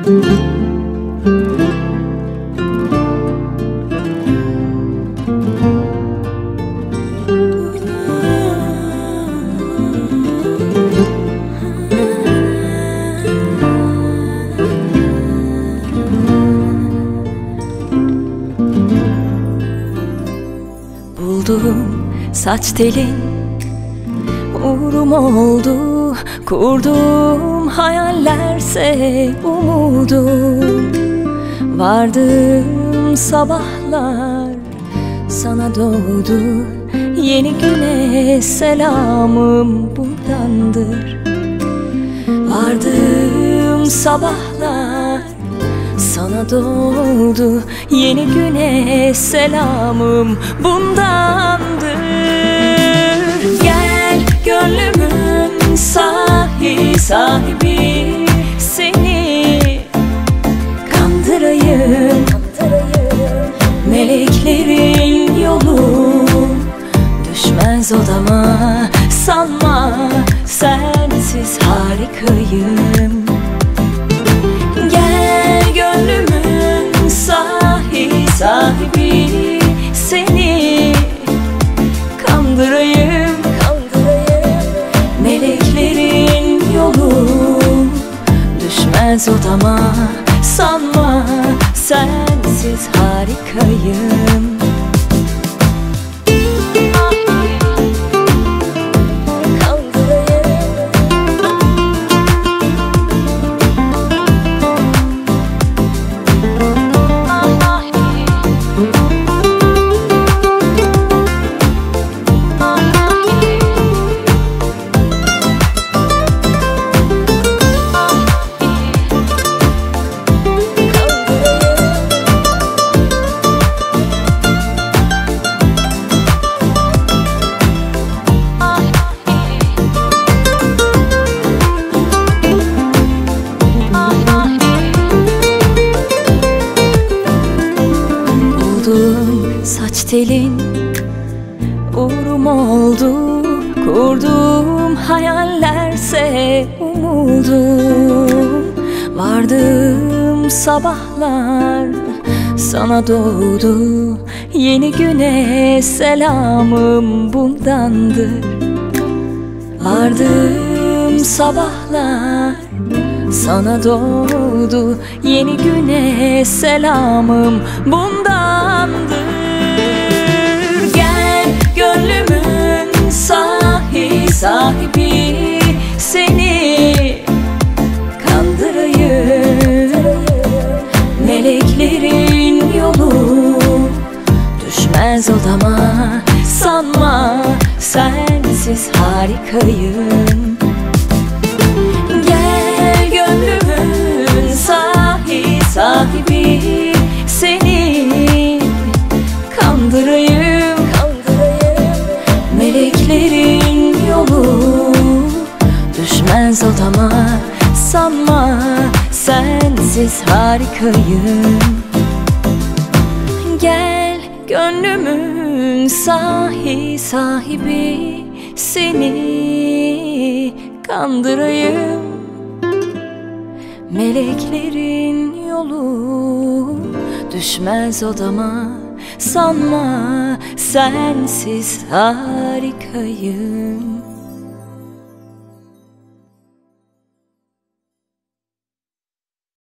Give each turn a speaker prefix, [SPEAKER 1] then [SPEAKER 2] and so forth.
[SPEAKER 1] Buldum saç telin, uğrum oldu. Kurdum hayallerse umudum. Vardım sabahlar, sana doğdu. Yeni güne selamım buradandır. Vardım sabahlar, sana doğdu. Yeni güne selamım bundandır. Gel gönlümün sahibi, seni kandırayım. Meleklerin yolu düşmez odama. Sanma sensiz harikayım. Gel gönlümün sahibi, seni kandırayım. Meleklerin yolu düşmez odama. Sanma sensiz harikayım. Saç telin, uğrum oldu. Kurdum hayallerse umudum. Vardım sabahlar, sana doğdu. Yeni güne selamım bundandır. Vardım sabahlar, sana doğdu. Yeni güne selamım bundandır. Gel gönlümün sahibi, seni kandırayım. Meleklerin yolu düşmez odama. Sanma sensiz harikayım. Gel gönlümün sahibi, seni kandırayım. Meleklerin yolu düşmez odama. Sanma sensiz harikayım. Gel gönlümün sahibi, seni kandırayım. Meleklerin yolu düşmez odama. Sanma sensiz harikayım.